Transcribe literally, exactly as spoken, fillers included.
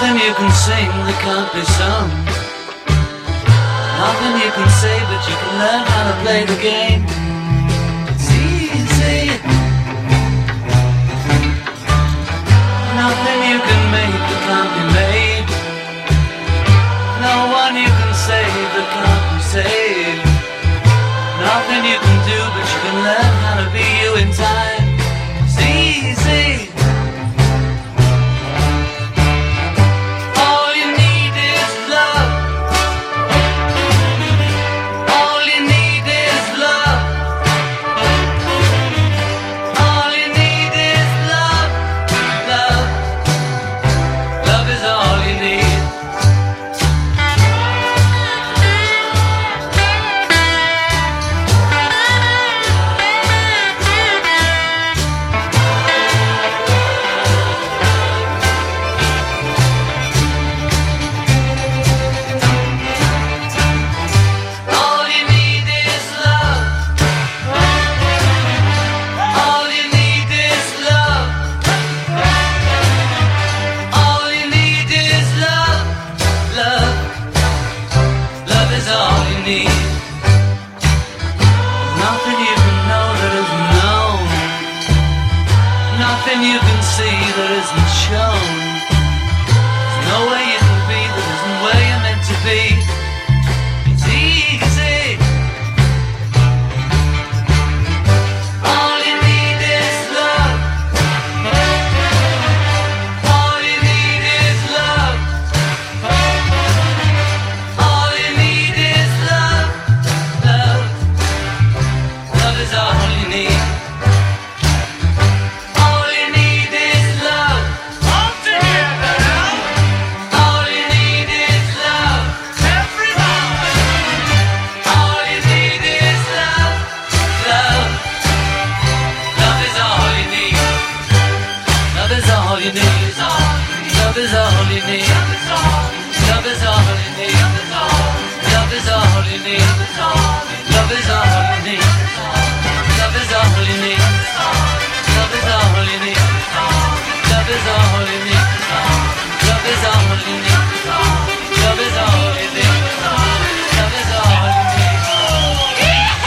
Nothing you can sing that can't be sung. Nothing you can say, but you can learn how to play the game. It's easy. Nothing you can make that can't be made. No one you can save that can't be saved. Nothing you can do, but you can learn how to be you in time. It's easy. Nothing you can see that isn't shown. There's no way you can be that isn't where you're meant to be. It's easy. All you need is love. All you need is love. All you need is love. Love. Love is all you need. Love is all you need. Love is all you need. Love is all you need. Love is all you need. Love is all you need. Love is all you need. Love is all you need.